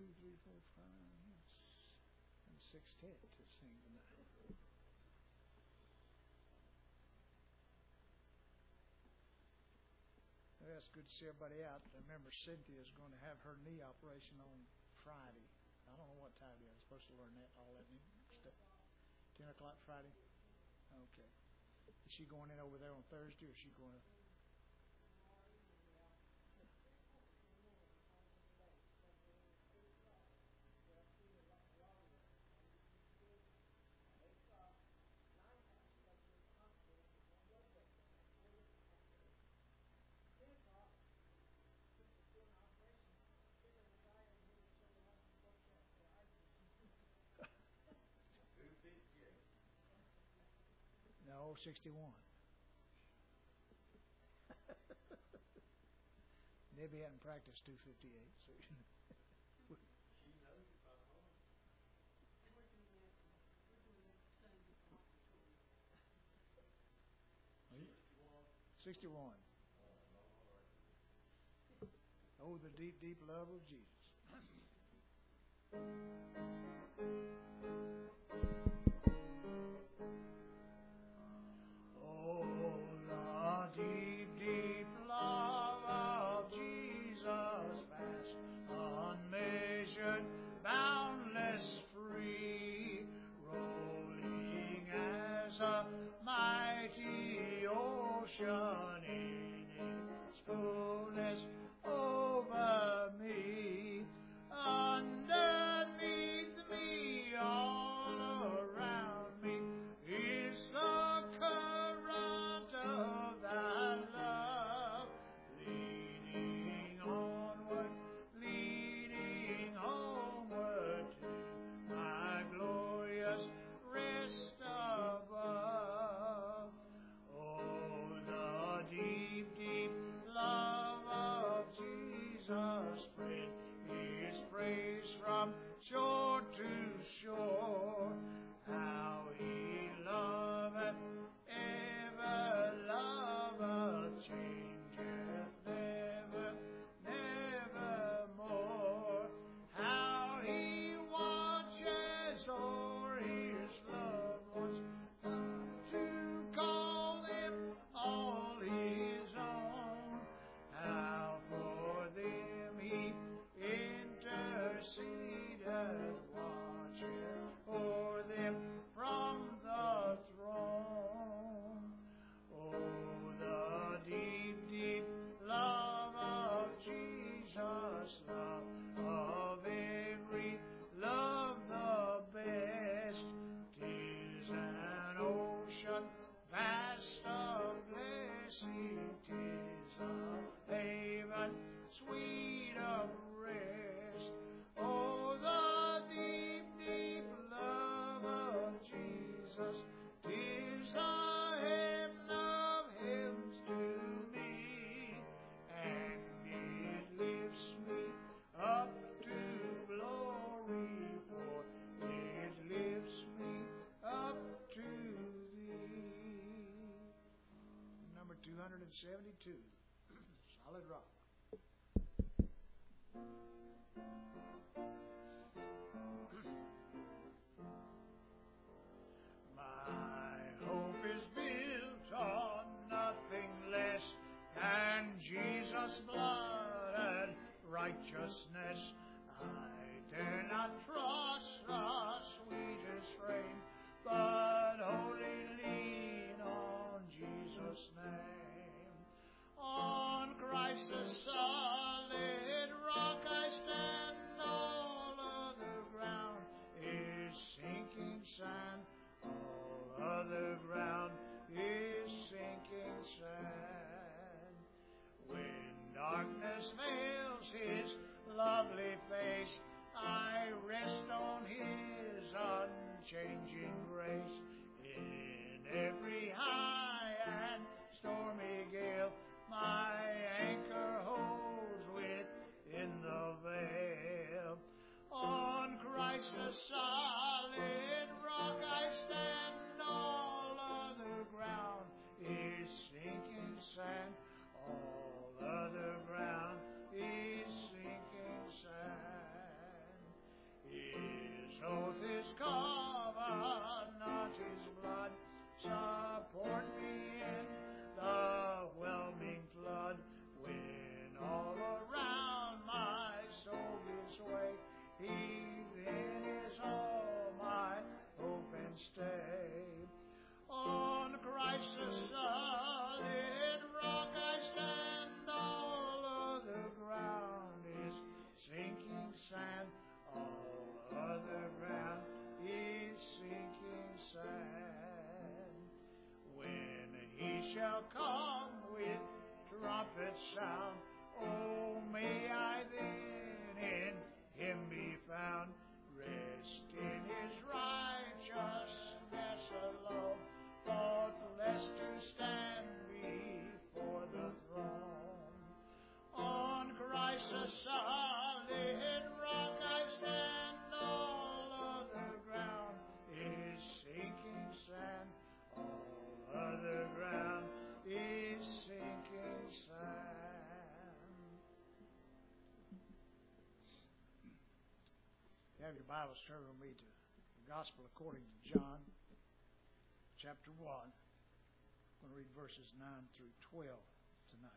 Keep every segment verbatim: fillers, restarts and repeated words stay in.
two, three, four, five, six, and sextet to sing tonight. Well, it's good to see everybody out. I remember Cynthia's going to have her knee operation on Friday. I don't know what time it is. I'm supposed to learn that all that stuff. Ten o'clock Friday. Okay. Is she going in over there on Thursday, or is she going to? No, sixty-one. Debbie hadn't practiced two fifty-eight, so she knows it by heart. sixty-one. Oh, the deep, deep love of Jesus. Deep, deep love of Jesus, vast, unmeasured, boundless, free, rolling as a mighty ocean in its fullness over me, underneath me, all around me is the current of thy love, leading onward, leading homeward to my glorious rest above. Oh, the deep, deep love of Jesus spread His praise from shore to shore. How He loveth, ever loveth, changeth never, never more. How He watches o'er His loved ones, to call them all His own. How for them He intercedeth, watching for them from the throne. Oh, the deep, deep love of Jesus, love of every love the best. 'Tis an ocean vast of blessing, 'tis a haven sweet of rest. Oh, the deep, deep love of Jesus, 'tis a heaven of heavens to me, and it lifts me up to glory, for it lifts me up to thee. Number two hundred seventy-two, Solid Rock. My hope is built on nothing less than Jesus' blood and righteousness. I dare not trust the sweetest frame, but only lean on Jesus' name. On Christ the solid rock I stand, all other ground is sinking sand. All other ground is sinking sand. When darkness veils His lovely face, I rest on His unchanging grace. In every high and stormy gale, my anchor holds within the veil. On Christ the solid rock I stand, all other ground is sinking sand. All other ground is sinking sand. shall come with trumpet sound. Oh, may I then in Him be found, rest in His righteousness alone, faultless to stand before the throne. On Christ the solid rock I stand, all other ground is sinking sand. All other ground is sinking sand. If you have your Bibles, turn with me to the Gospel according to John, chapter one. I'm going to read verses nine through twelve tonight.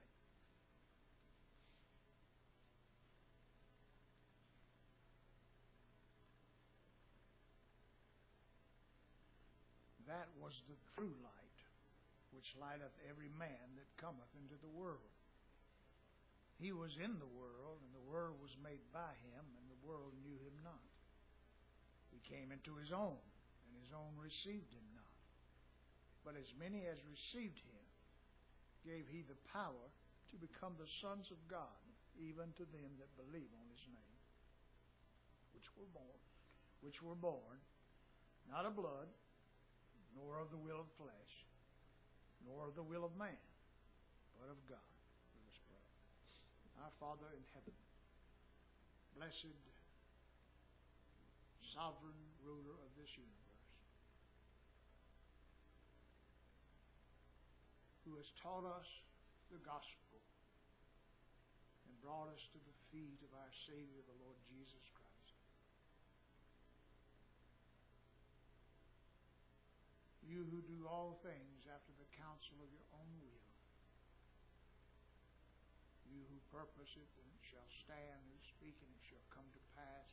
That was the true light, which lighteth every man that cometh into the world. He was in the world, and the world was made by him, and the world knew him not. He came into his own, and his own received him not. But as many as received him, gave he the power to become the sons of God, even to them that believe on his name, which were born, which were born, not of blood, nor of the will of flesh, nor of the will of man, but of God. Let us pray. Our Father in heaven, blessed, sovereign ruler of this universe, who has taught us the gospel and brought us to the feet of our Savior, the Lord Jesus Christ. You who do all things after the counsel of your own will. You who purpose it and it shall stand, who speak and it shall come to pass.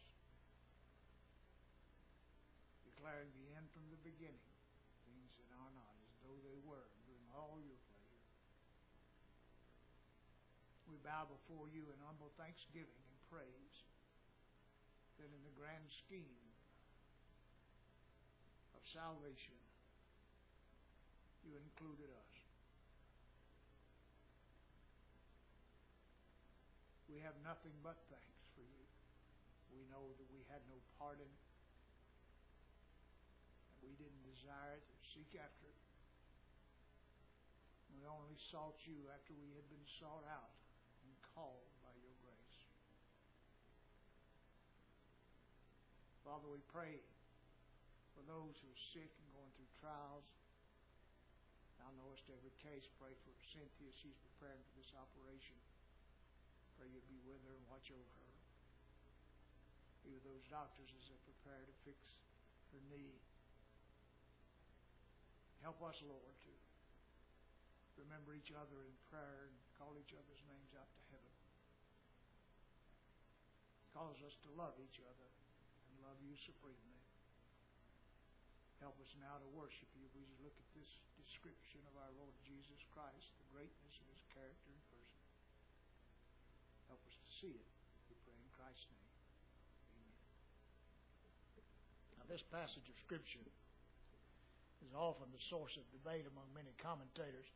Declaring the end from the beginning, things that are not as though they were, doing all your pleasure. We bow before you in humble thanksgiving and praise that in the grand scheme of salvation, you included us. We have nothing but thanks for you. We know that we had no part in it. And we didn't desire it or seek after it. We only sought you after we had been sought out and called by your grace. Father, we pray for those who are sick and going through trials. Thou knowest every case. Pray for Cynthia. She's preparing for this operation. Pray you'd be with her and watch over her. Be with those doctors as they prepare to fix her knee. Help us, Lord, to remember each other in prayer and call each other's names out to heaven. Cause us to love each other and love you supremely. Help us now to worship you. We look at this description of our Lord Jesus Christ, the greatness of his character and person. Help us to see it. We pray in Christ's name. Amen. Now, this passage of Scripture is often the source of debate among many commentators,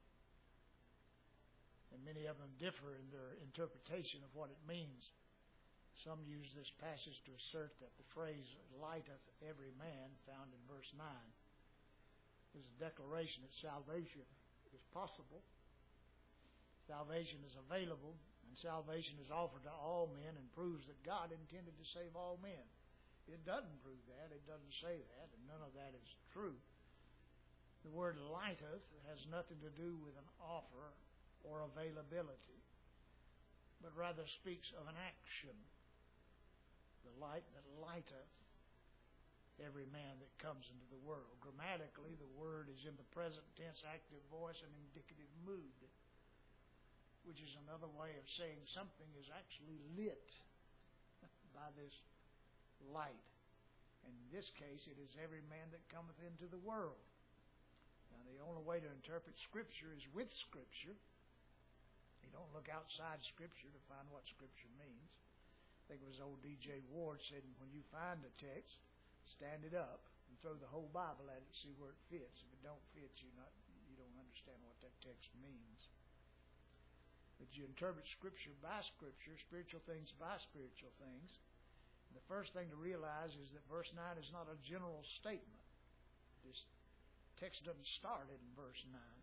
and many of them differ in their interpretation of what it means. Some use this passage to assert that the phrase lighteth every man found in verse nine is a declaration that salvation is possible, salvation is available, and salvation is offered to all men and proves that God intended to save all men. It doesn't prove that. It doesn't say that, and none of that is true. The word lighteth has nothing to do with an offer or availability, but rather speaks of an action. The light that lighteth every man that comes into the world. Grammatically, the word is in the present tense active voice and indicative mood, which is another way of saying something is actually lit by this light. And in this case, it is every man that cometh into the world. Now, the only way to interpret Scripture is with Scripture. You don't look outside Scripture to find what Scripture means. I think it was old D J Ward said, when you find a text, stand it up and throw the whole Bible at it and see where it fits. If it don't fit, you not you don't understand. understand what that text means. But you interpret Scripture by Scripture, spiritual things by spiritual things. The first thing to realize is that verse nine is not a general statement. This text doesn't start in verse nine.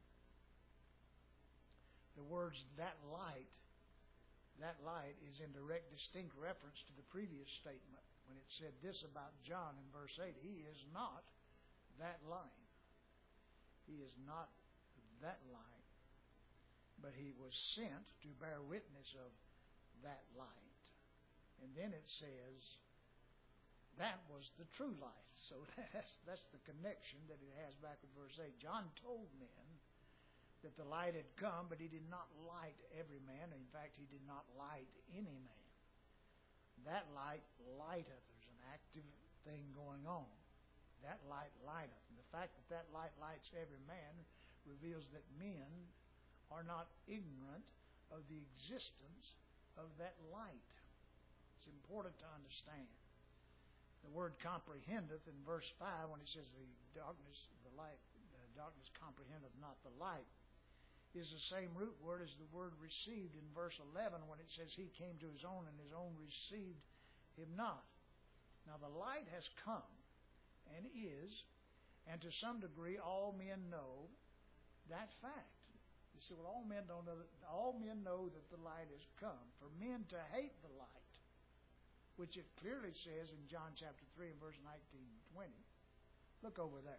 The words, that light, that light is in direct, distinct reference to the previous statement when it said this about John in verse eight. He is not that light. He is not that light. But he was sent to bear witness of that light. And then it says, that was the true light. So that's, that's the connection that it has back with verse eight. John told men that the light had come, but he did not light every man. In fact, he did not light any man. That light lighteth. There's an active thing going on. That light lighteth. And the fact that that light lights every man reveals that men are not ignorant of the existence of that light. It's important to understand. The word comprehendeth in verse five, when it says the darkness, the light, the darkness comprehendeth not the light, is the same root word as the word received in verse eleven, when it says he came to his own and his own received him not. Now the light has come and is, and to some degree all men know that fact. You see, well, all men don't know that. All men know that the light has come. For men to hate the light, which it clearly says in John chapter three and verse nineteen and twenty. Look over there.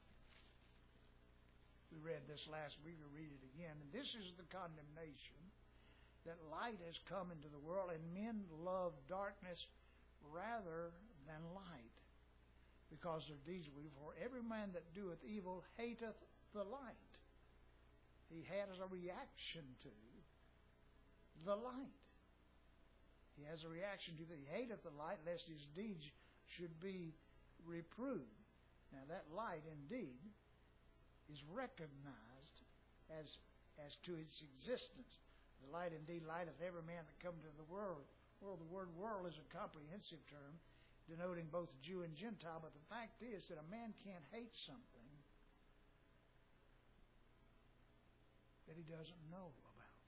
We read this last week. We'll read it again. And this is the condemnation, that light has come into the world, and men love darkness rather than light, because their deeds were evil. For every man that doeth evil hateth the light. He has a reaction to the light. He has a reaction to the, he hateth the light, lest his deeds should be reproved. Now that light indeed is recognized as, as to its existence. The light indeed lighteth every man that come to the world. Well, the word world is a comprehensive term, denoting both Jew and Gentile, but the fact is that a man can't hate something that he doesn't know about.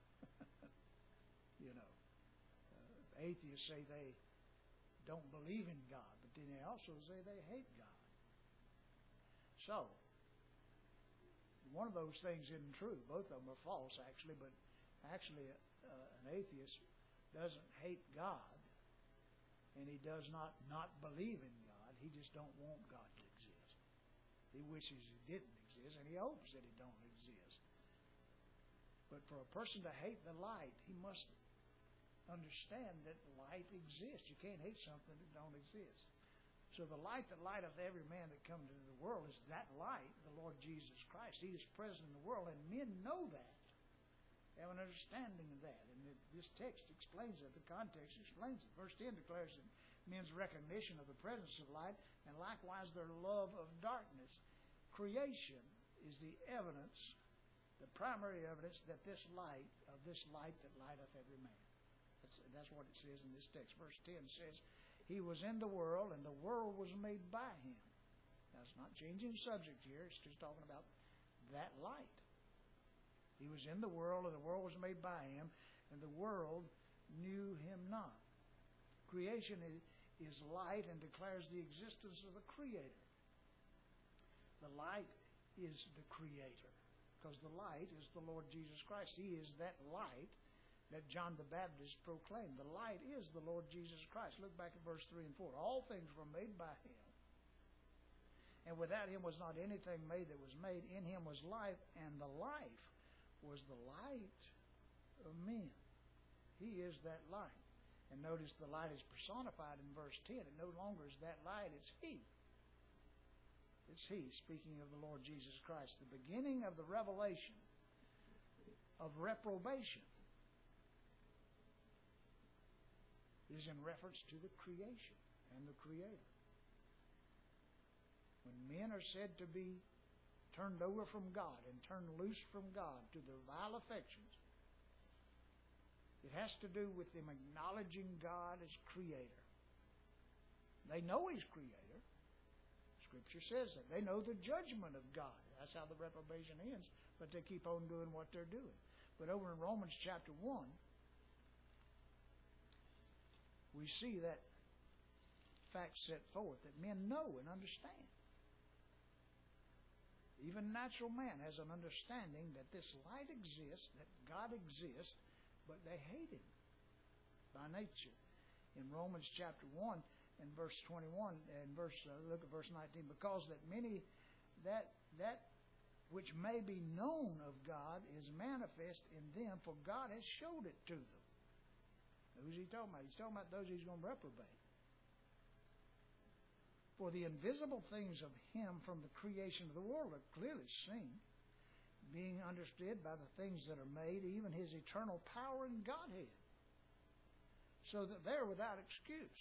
You know, uh, atheists say they don't believe in God, but then they also say they hate God. So, one of those things isn't true. Both of them are false, actually, but actually uh, an atheist doesn't hate God, and he does not not believe in God. He just don't want God to exist. He wishes he didn't exist, and he hopes that he don't exist. But for a person to hate the light, he must understand that light exists. You can't hate something that don't exist. So the light that lighteth every man that comes into the world is that light, the Lord Jesus Christ. He is present in the world, and men know that. They have an understanding of that. And this text explains it. The context explains it. Verse ten declares that men's recognition of the presence of light, and likewise their love of darkness. Creation is the evidence, the primary evidence that this light, of this light that lighteth every man. That's, that's what it says in this text. Verse ten says, he was in the world, and the world was made by him. Now, it's not changing the subject here. It's just talking about that light. He was in the world, and the world was made by him, and the world knew him not. Creation is light and declares the existence of the Creator. The light is the Creator, because the light is the Lord Jesus Christ. He is that light that John the Baptist proclaimed. The light is the Lord Jesus Christ. Look back at verse three and four. All things were made by him, and without him was not anything made that was made. In him was life, and the life was the light of men. He is that light. And notice the light is personified in verse ten. It no longer is that light, it's he. It's he, speaking of the Lord Jesus Christ. The beginning of the revelation of reprobation is in reference to the creation and the Creator. When men are said to be turned over from God and turned loose from God to their vile affections, it has to do with them acknowledging God as Creator. They know He's Creator. Scripture says that. They know the judgment of God. That's how the reprobation ends. but they keep on doing what they're doing. But over in Romans chapter one, we see that fact set forth that men know and understand. Even natural man has an understanding that this light exists, that God exists, but they hate Him by nature. In Romans chapter one and verse twenty-one, and verse uh, look at verse nineteen, because that many that that which may be known of God is manifest in them, for God has showed it to them. Who's He talking about? He's talking about those He's going to reprobate. For the invisible things of Him from the creation of the world are clearly seen, being understood by the things that are made, even His eternal power and Godhead, so that they're without excuse.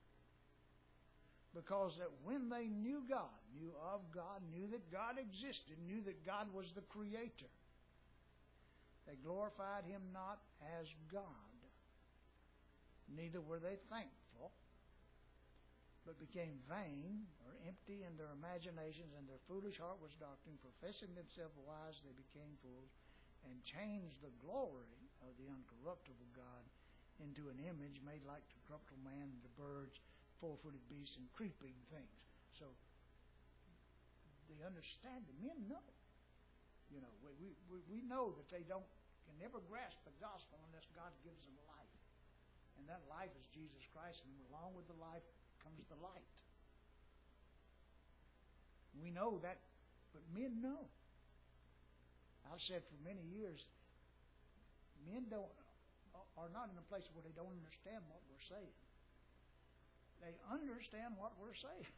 Because that when they knew God, knew of God, knew that God existed, knew that God was the Creator, they glorified Him not as God, neither were they thankful, but became vain or empty in their imaginations, and their foolish heart was darkened. Professing themselves wise, they became fools, and changed the glory of the uncorruptible God into an image made like the corruptible man, the birds, four-footed beasts, and creeping things. So they understand it. Men know. You know, we, we, we know that they don't can never grasp the gospel unless God gives them life. And that life is Jesus Christ, and along with the life comes the light. We know that, but men know. I've said for many years, men don't are not in a place where they don't understand what we're saying. They understand what we're saying.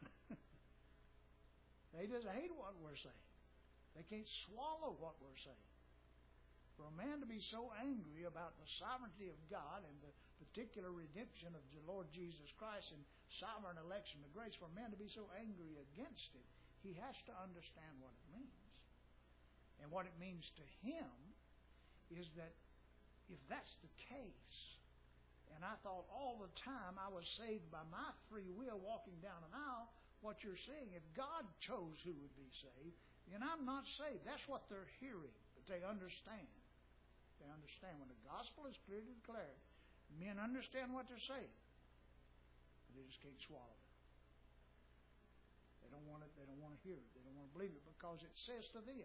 They just hate what we're saying. They can't swallow what we're saying. For a man to be so angry about the sovereignty of God and the particular redemption of the Lord Jesus Christ and sovereign election of grace, for a man to be so angry against it, he has to understand what it means. And what it means to him is that if that's the case, and I thought all the time I was saved by my free will walking down an aisle, what you're saying, if God chose who would be saved, then I'm not saved. That's what they're hearing, but they understand. They understand when the gospel is clearly declared. Men understand what they're saying, but they just can't swallow it. They don't want it. They don't want to hear it. They don't want to believe it because it says to them,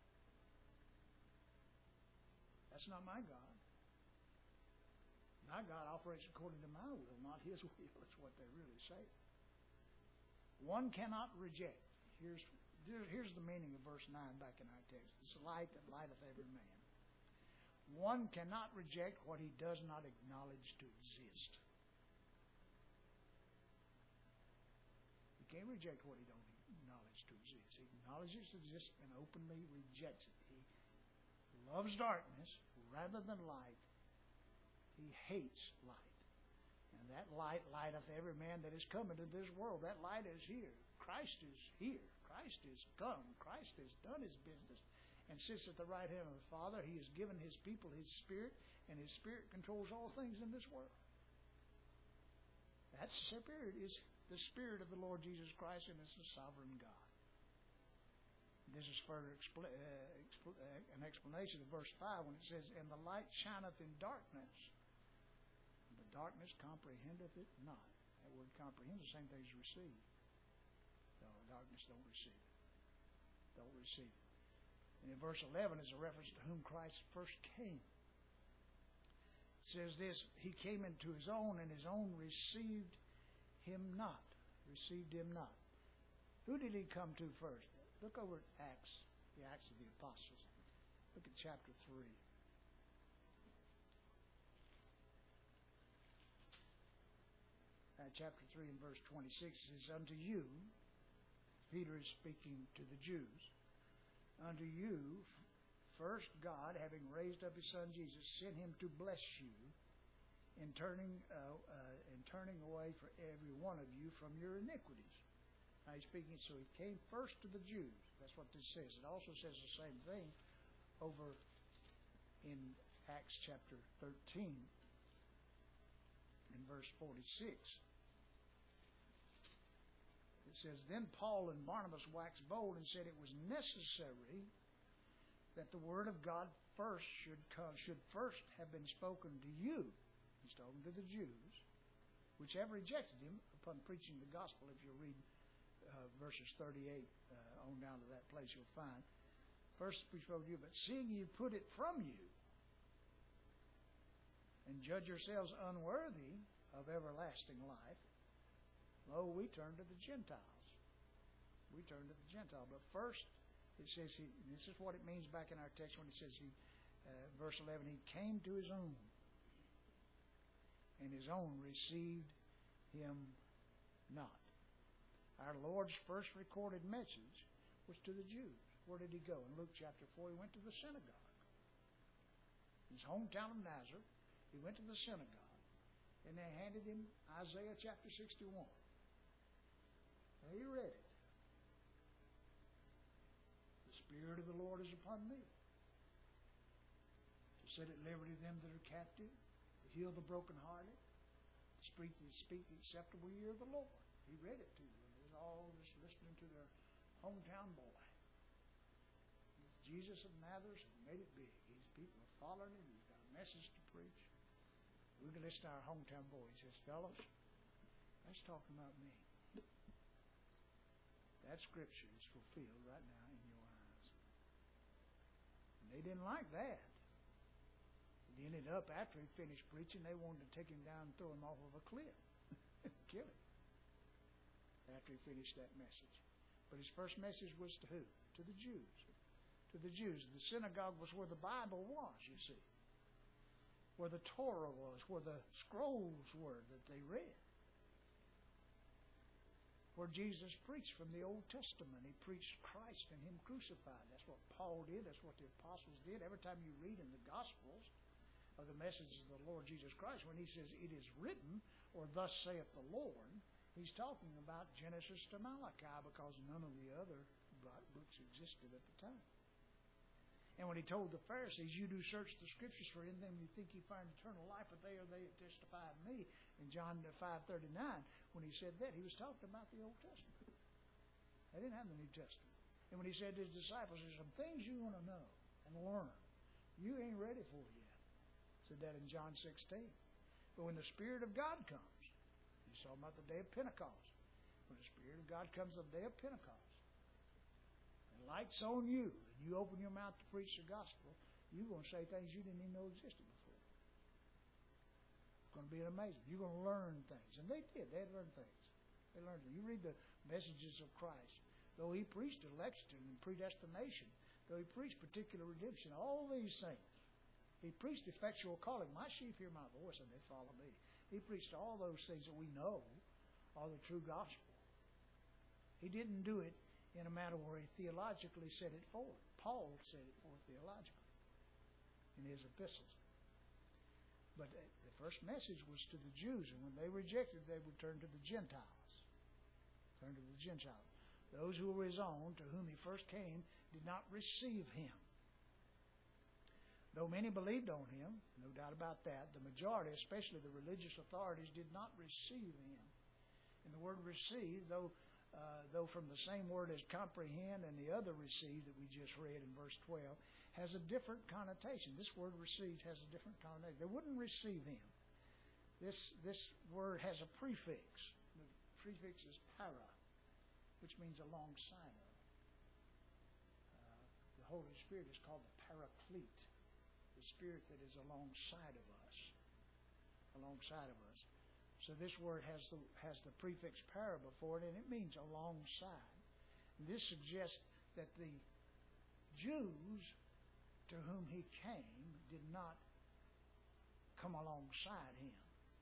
"That's not my God. My God operates according to my will, not His will." That's what they really say. One cannot reject. Here's here's the meaning of verse nine back in our text. It's light that lighteth every man. One cannot reject what he does not acknowledge to exist. You can't reject what he don't acknowledge to exist. He acknowledges it exists and openly rejects it. He loves darkness rather than light. He hates light. And that light lighteth every man that is come into this world. That light is here. Christ is here. Christ is come. Christ has done His business and sits at the right hand of the Father. He has given His people His Spirit, and His Spirit controls all things in this world. That Spirit is the Spirit of the Lord Jesus Christ, and it's the sovereign God. This is further expl- uh, expl- uh, an explanation of verse five when it says, "And the light shineth in darkness, and the darkness comprehendeth it not." That word comprehend is the same thing as receive. No, darkness don't receive it. Don't receive it. And in verse eleven is a reference to whom Christ first came. It says this, "He came into His own, and His own received Him not." Received Him not. Who did He come to first? Look over at Acts, the Acts of the Apostles. Look at chapter three. Uh, chapter three and verse twenty-six says, "Unto you," Peter is speaking to the Jews, "unto you, first God, having raised up His Son Jesus, sent Him to bless you in turning uh, uh, in turning away for every one of you from your iniquities." Now he's speaking, so He came first to the Jews. That's what this says. It also says the same thing over in Acts chapter thirteen in verse forty-six. It says, "Then Paul and Barnabas waxed bold and said it was necessary that the Word of God first should come, should first have been spoken to you. He's talking to the Jews, which have rejected him upon preaching the gospel. If you read uh, verses thirty-eight uh, on down to that place, you'll find. First we spoke to you, but seeing you put it from you, and judge yourselves unworthy of everlasting life, lo, we turn to the Gentiles. We turn to the Gentile. But first, it says, he, this is what it means back in our text when it says, he, uh, verse eleven, he came to his own, and his own received him not. Our Lord's first recorded message was to the Jews. Where did he go? In Luke chapter four, he went to the synagogue. His hometown of Nazareth, he went to the synagogue, and they handed him Isaiah chapter sixty-one. And he read it. The Spirit of the Lord is upon me, to set at liberty them that are captive, to heal the brokenhearted, to speak, to speak the acceptable year of the Lord. He read it to them. They was all just listening to their hometown boy. Jesus of Nazareth made it big. These people are following him. He's got a message to preach. We can listen to our hometown boy. He says, fellas, that's talking about me. That scripture is fulfilled right now in your eyes. And they didn't like that. It ended up, after he finished preaching, they wanted to take him down and throw him off of a cliff. Kill him. After he finished that message. But his first message was to who? To the Jews. To the Jews. The synagogue was where the Bible was, you see. Where the Torah was, where the scrolls were that they read. Where Jesus preached from the Old Testament. He preached Christ and Him crucified. That's what Paul did. That's what the apostles did. Every time you read in the Gospels of the messages of the Lord Jesus Christ, when He says, it is written, or thus saith the Lord, He's talking about Genesis to Malachi, because none of the other books existed at the time. And when He told the Pharisees, you do search the Scriptures, for in them you think you find eternal life, but they are they that testify of me. In John five thirty-nine, when He said that, He was talking about the Old Testament. They didn't have the New Testament. And when He said to His disciples, there's some things you want to know and learn. You ain't ready for it yet. He said that in John sixteen. But when the Spirit of God comes, He's talking about the day of Pentecost. When the Spirit of God comes on the day of Pentecost, light's on you, and you open your mouth to preach the gospel, you're going to say things you didn't even know existed before. It's going to be amazing. You're going to learn things. And they did. They had learned things. They learned things. You read the messages of Christ. Though He preached election and predestination, though He preached particular redemption, all these things. He preached effectual calling. My sheep hear my voice, and they follow me. He preached all those things that we know are the true gospel. He didn't do it in a matter where He theologically set it forth. Paul set it forth theologically in his epistles. But the first message was to the Jews, and when they rejected, they would turn to the Gentiles. Turn to the Gentiles. Those who were His own, to whom He first came, did not receive Him. Though many believed on Him, no doubt about that, the majority, especially the religious authorities, did not receive Him. And the word receive, though Uh, though from the same word as comprehend and the other receive that we just read in verse twelve, has a different connotation. This word receive has a different connotation. They wouldn't receive Him. This this word has a prefix. The prefix is para, which means alongside of. Uh, the Holy Spirit is called the Paraclete, the Spirit that is alongside of us. Alongside of us. So this word has the has the prefix para before it, and it means alongside. And this suggests that the Jews to whom He came did not come alongside Him.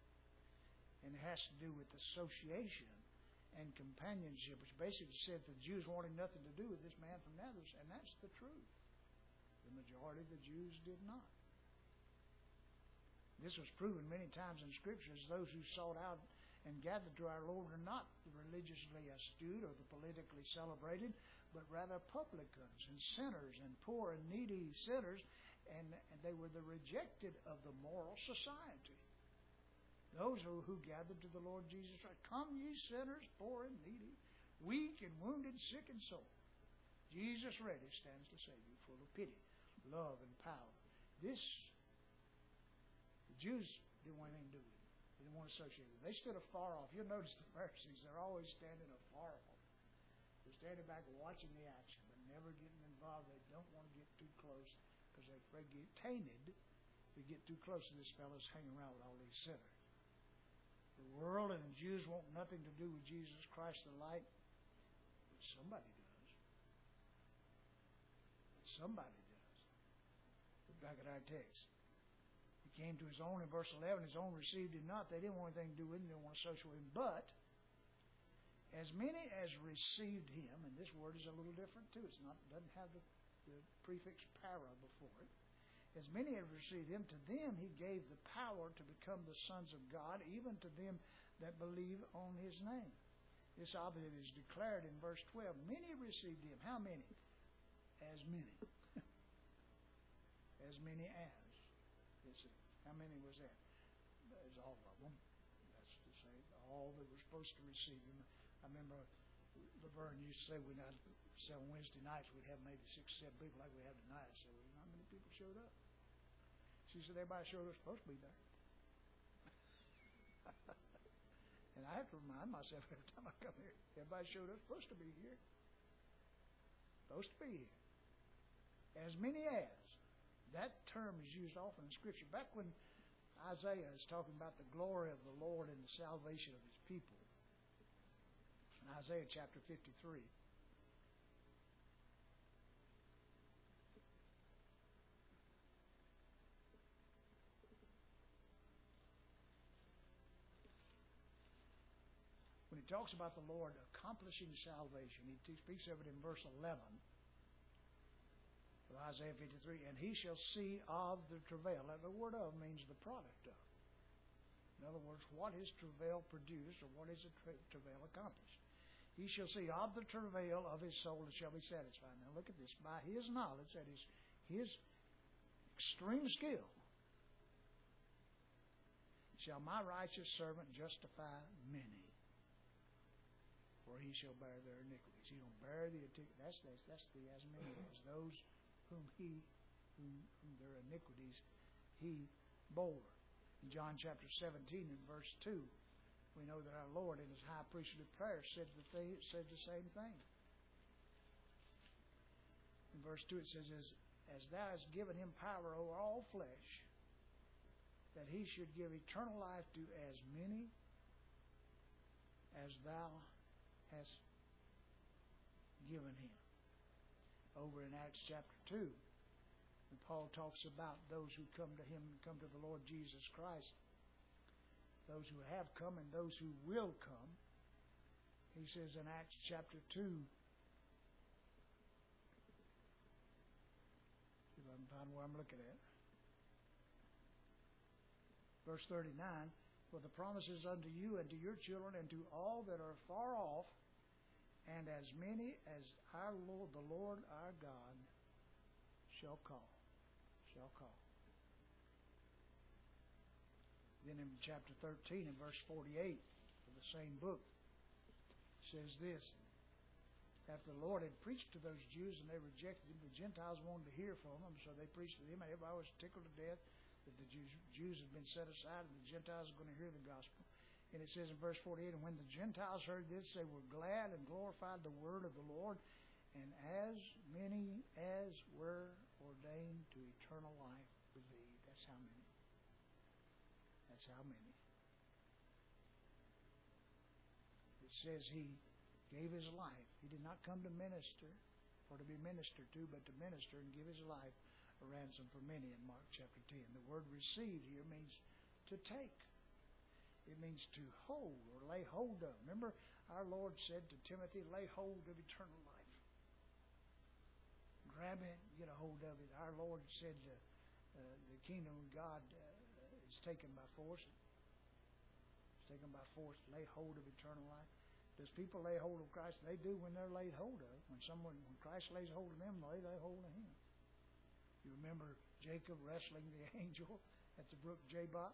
And it has to do with association and companionship, which basically said the Jews wanted nothing to do with this man from Nazareth, and that's the truth. The majority of the Jews did not. This was proven many times in Scriptures. Those who sought out and gathered to our Lord are not the religiously astute or the politically celebrated, but rather publicans and sinners and poor and needy sinners, and, and they were the rejected of the moral society. Those who, who gathered to the Lord Jesus Christ. Come ye sinners, poor and needy, weak and wounded, sick and sore. Jesus ready stands to save you, full of pity. love and power. This, the Jews didn't want anything to do with it. They didn't want to associate with it. They stood afar off. You'll notice the Pharisees, they're always standing afar off. They're standing back watching the action, but never getting involved. They don't want to get too close because they're afraid to get tainted. They get too close to this fellow's hanging around with all these sinners. The world and the Jews want nothing to do with Jesus Christ the light, but somebody does. Somebody does. Look back at our text. He came to his own in verse eleven. His own received him not. They didn't want anything to do with him. They didn't want to associate with him. But as many as received him, and this word is a little different too. It's not doesn't have the, the prefix para before it. As many as received him, to them he gave the power to become the sons of God, even to them that believe on his name. This obviously is declared in verse twelve. Many received him. How many? As many. As many as. This is, how many was that? There's all of them. That's to say, all that were supposed to receive him. I remember Laverne used to say when I say on Wednesday nights we'd have maybe six, seven people like we have tonight. I said, well, you know how many people showed up? She said, everybody showed up supposed to be there. And I have to remind myself every time I come here, everybody showed up supposed to be here. Supposed to be here. As many as. That term is used often in Scripture. Back when Isaiah is talking about the glory of the Lord and the salvation of his people. In Isaiah chapter fifty-three. When he talks about the Lord accomplishing salvation, he speaks of it in verse eleven of Isaiah fifty-three. And he shall see of the travail. Now, the word of means the product of. In other words, what his travail produced or what his travail accomplished. He shall see of the travail of his soul and shall be satisfied. Now look at this. By his knowledge, that is his extreme skill, shall my righteous servant justify many. For he shall bear their iniquities. He will bear the that's that's that's the as many as those whom he whom, whom their iniquities he bore. In John chapter seventeen and verse two, we know that our Lord in his high priestly prayer said that they said the same thing. In verse two it says, as, as thou hast given him power over all flesh, that he should give eternal life to as many as thou hast given him. Over in Acts chapter two, when Paul talks about those who come to him and come to the Lord Jesus Christ, those who have come and those who will come, he says in Acts chapter two, see if I can find where I'm looking at. Verse thirty-nine, for the promises unto you and to your children and to all that are far off, and as many as our Lord, the Lord our God, shall call. Shall call. Then in chapter thirteen and verse forty-eight of the same book says this. After the Lord had preached to those Jews and they rejected him, the Gentiles wanted to hear from him, so they preached to them, and everybody was tickled to death that the Jews, Jews had been set aside and the Gentiles were going to hear the gospel. And it says in verse forty-eight, and when the Gentiles heard this, they were glad and glorified the word of the Lord. And as many as were ordained to eternal life believed. That's how many. That's how many. It says he gave his life. He did not come to minister or to be ministered to, but to minister and give his life a ransom for many in Mark chapter ten. The word received here means to take. It means to hold or lay hold of. Remember, our Lord said to Timothy, lay hold of eternal life. Grab it, get a hold of it. Our Lord said uh, uh, the kingdom of God uh, is taken by force. It's taken by force. Lay hold of eternal life. Does people lay hold of Christ? They do when they're laid hold of. When someone, when Christ lays hold of them, they lay hold of him. You remember Jacob wrestling the angel at the brook Jabbok?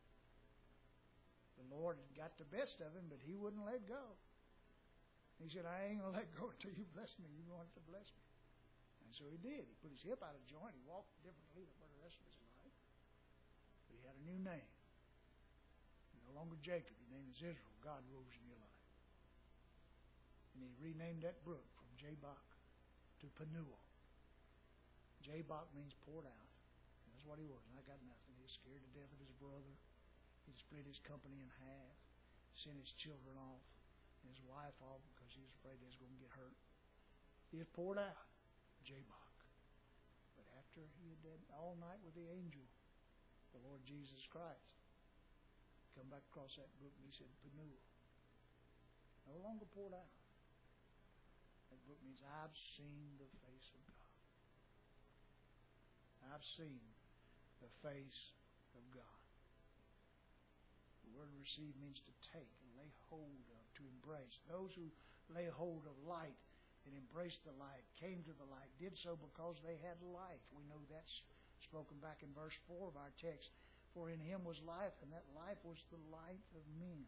The Lord had got the best of him, but he wouldn't let go. He said, I ain't going to let go until you bless me. You wanted to bless me. Now, And so he did. He put his hip out of joint. He walked differently than for the rest of his life. But he had a new name. No longer Jacob. His name is Israel. God rules in your life. And he renamed that brook from Jabbok to Penuel. Jabbok means poured out. And that's what he was. And I got nothing. He was scared to death of his brother. He split his company in half. Sent his children off. And his wife off because he was afraid they was going to get hurt. He was poured out. Jabbok. But after he had done all night with the angel, the Lord Jesus Christ, come back across that brook and he said, Penuel. No longer poured out. That brook means I've seen the face of God. I've seen the face of God. The word receive means to take and lay hold of, to embrace. Those who lay hold of light and embraced the light, came to the light, did so because they had life. We know that's spoken back in verse four of our text. For in him was life, and that life was the light of men.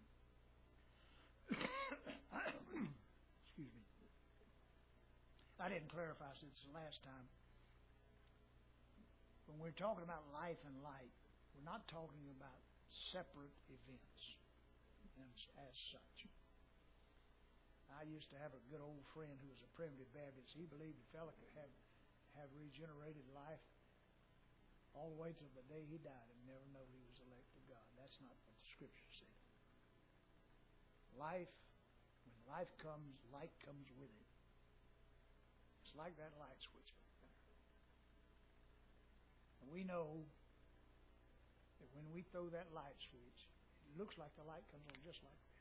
Excuse me. I didn't clarify since the last time. When we're talking about life and light, we're not talking about separate events as such. I used to have a good old friend who was a primitive Baptist. He believed a fellow could have, have regenerated life all the way till the day he died and never know he was elect of God. That's not what the Scripture said. Life, when life comes, light comes with it. It's like that light switch. And we know that when we throw that light switch, it looks like the light comes on just like that.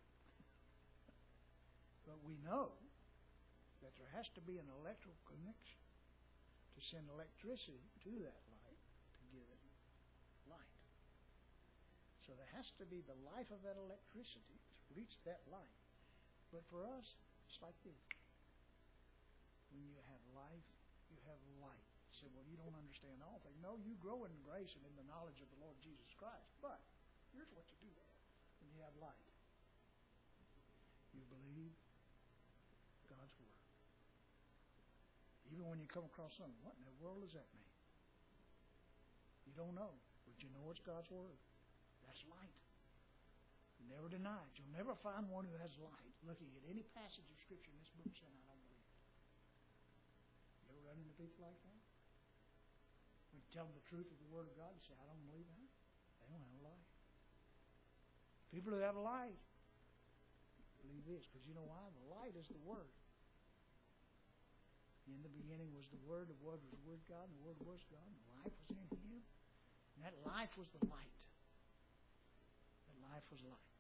But we know that there has to be an electrical connection to send electricity to that light to give it light. So there has to be the life of that electricity to reach that light. But for us, it's like this. When you have life, you have light. You say, well, you don't understand all things. No, you grow in grace and in the knowledge of the Lord Jesus Christ. But here's what you do when you have light. You believe God's Word. Even when you come across something, what in the world does that mean? You don't know, but you know it's God's Word. That's light. You never deny it. You'll never find one who has light looking at any passage of Scripture in this book saying, I don't believe it. You ever run into people like that? When you tell them the truth of the Word of God, you say, I don't believe that. They don't have light. People who have light believe this, because you know why? The light is the Word. In the beginning was the Word, the Word was with God, and the Word was God, and the life was in Him. And that life was the light. That life was light.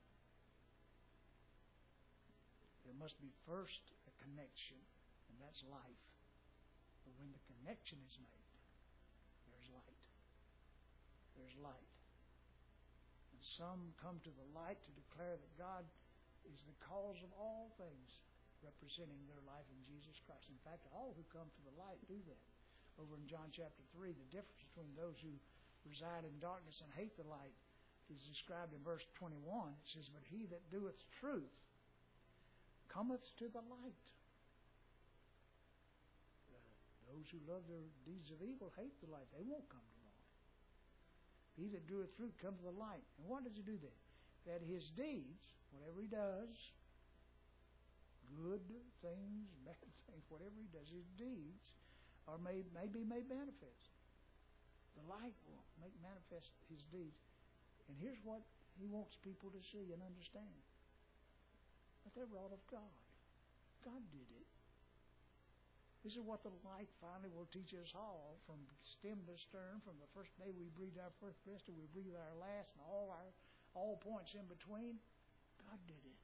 There must be first a connection, and that's life. But when the connection is made, there's light. There's light. And some come to the light to declare that God is the cause of all things, representing their life in Jesus Christ. In fact, all who come to the light do that. Over in John chapter three, the difference between those who reside in darkness and hate the light is described in verse twenty-one. It says, but he that doeth truth cometh to the light. Those who love their deeds of evil hate the light. They won't come to the light. He that doeth truth come to the light. And what does he do then? That his deeds, whatever he does, good things, bad things, whatever he does, his deeds are made, may be made manifest. The light will make manifest his deeds. And here's what he wants people to see and understand. That they're wrought of God. God did it. This is what the light finally will teach us all, from stem to stern, from the first day we breathe our first breath till we breathe our last, and all our all points in between. God did it.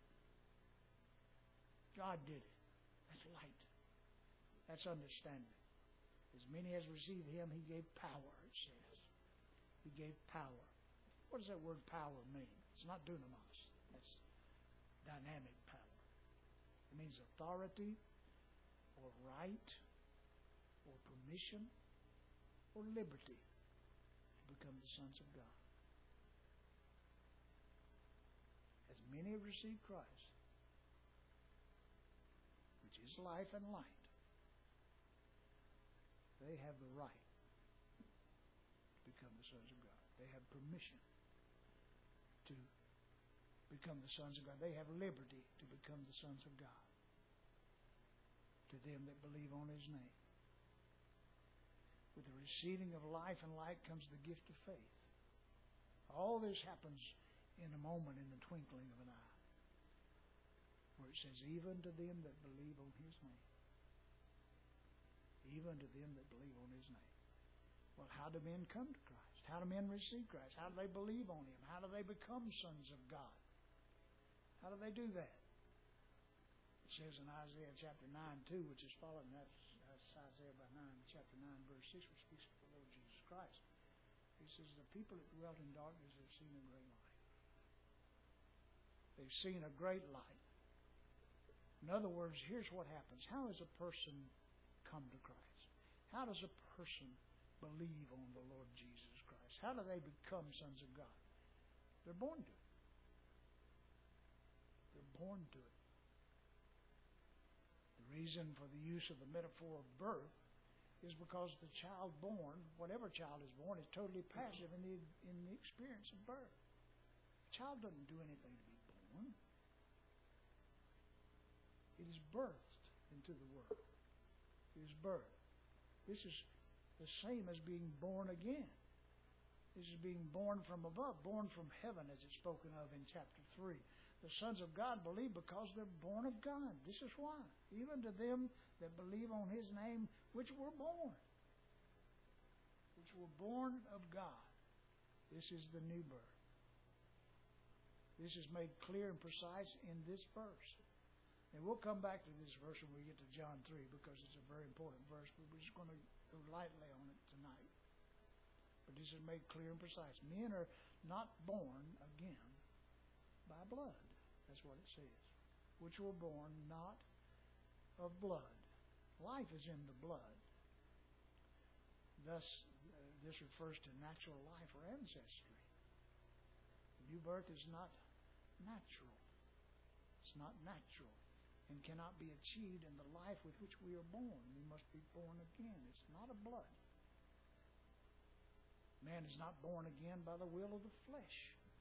God did it. That's light. That's understanding. As many as received Him, He gave power, it says. He gave power. What does that word power mean? It's not dunamis. That's dynamic power. It means authority, or right, or permission, or liberty to become the sons of God. As many have received Christ, which is life and light, they have the right to become the sons of God. They have permission to become the sons of God. They have liberty to become the sons of God to them that believe on His name. With the receiving of life and light comes the gift of faith. All this happens in a moment, in the twinkling of an eye, where it says, even to them that believe on His name. Even to them that believe on His name. Well, how do men come to Christ? How do men receive Christ? How do they believe on Him? How do they become sons of God? How do they do that? It says in Isaiah chapter nine, two, which is following that, that's Isaiah by nine, chapter nine, verse six, which speaks of the Lord Jesus Christ. He says, the people that dwelt in darkness have seen a great light. They've seen a great light. In other words, here's what happens. How does a person come to Christ? How does a person believe on the Lord Jesus Christ? How do they become sons of God? They're born to it. They're born to it. The reason for the use of the metaphor of birth is because the child born, whatever child is born, is totally passive in the in the experience of birth. The child doesn't do anything to be born. It is birthed into the world. It is birth. This is the same as being born again. This is being born from above, born from heaven, as it's spoken of in chapter three. The sons of God believe because they're born of God. This is why. Even to them that believe on His name, which were born. Which were born of God. This is the new birth. This is made clear and precise in this verse. And we'll come back to this verse when we get to John three, because it's a very important verse, but we're just going to go lightly on it tonight. But this is made clear and precise. Men are not born again by blood. That's what it says. Which were born not of blood. Life is in the blood. Thus, uh, this refers to natural life or ancestry. The new birth is not natural. It's not natural and cannot be achieved in the life with which we are born. We must be born again. It's not of blood. Man is not born again by the will of the flesh.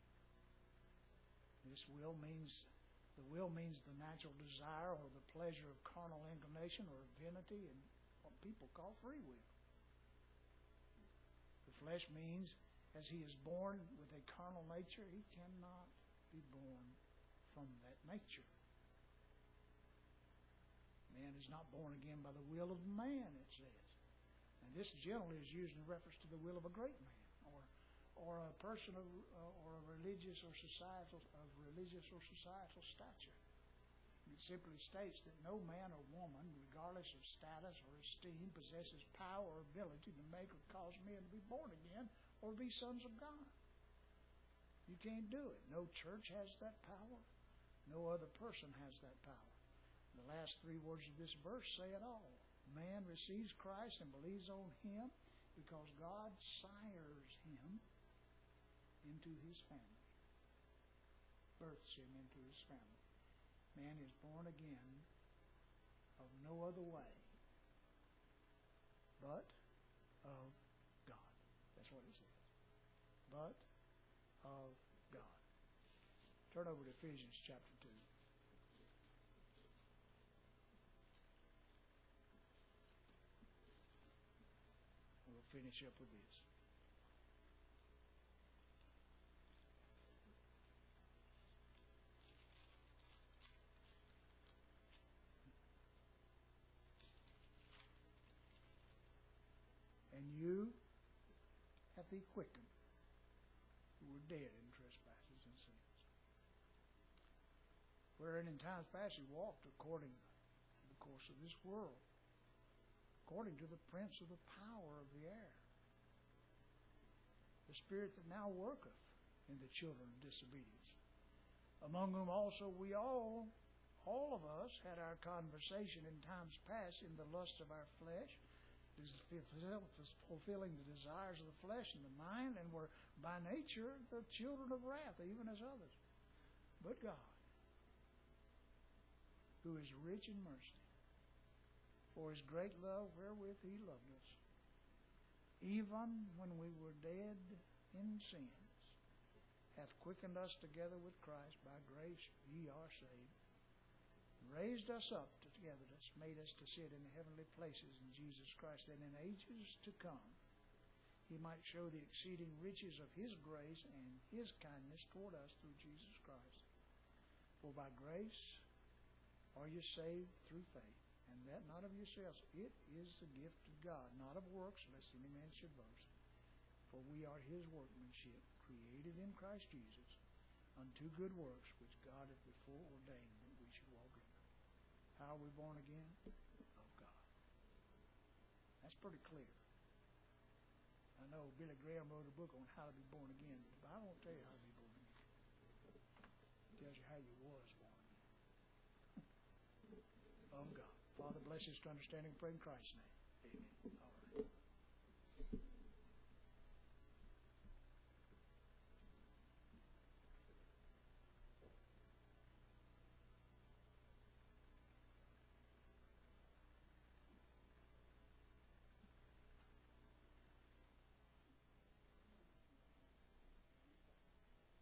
This will means, the will means the natural desire or the pleasure of carnal inclination or affinity and what people call free will. The flesh means as he is born with a carnal nature, he cannot be born from that nature. Man is not born again by the will of man, it says. And this generally is used in reference to the will of a great man, or or a person of uh, or a religious or societal of religious or societal stature. It simply states that no man or woman, regardless of status or esteem, possesses power or ability to make or cause men to be born again or be sons of God. You can't do it. No church has that power. No other person has that power. The last three words of this verse say it all. Man receives Christ and believes on Him because God sires him into His family. Births him into His family. Man is born again of no other way but of God. That's what it says. But of God. Turn over to Ephesians chapter two. We'll finish up with this. And you hath He quickened, who were dead in trespasses and sins, wherein in times past you walked according to the course of this world, according to the prince of the power of the air, the spirit that now worketh in the children of disobedience, among whom also we all, all of us, had our conversation in times past in the lust of our flesh, fulfilling the desires of the flesh and the mind, and were by nature the children of wrath, even as others. But God, who is rich in mercy, for His great love wherewith He loved us, even when we were dead in sins, hath quickened us together with Christ. By grace ye are saved. Raised us up together, that's made us to sit in the heavenly places in Jesus Christ, that in ages to come He might show the exceeding riches of His grace and His kindness toward us through Jesus Christ. For by grace are you saved through faith, and that not of yourselves. It is the gift of God, not of works, lest any man should boast. For we are His workmanship, created in Christ Jesus, unto good works, which God hath before ordained that we should walk in them. How are we born again? Of God. That's pretty clear. I know Billy Graham wrote a book on how to be born again, but the Bible won't tell you how to be born again. It tells you how you was born again. Of God. Father, bless us to understanding and pray in Christ's name. Amen. All right.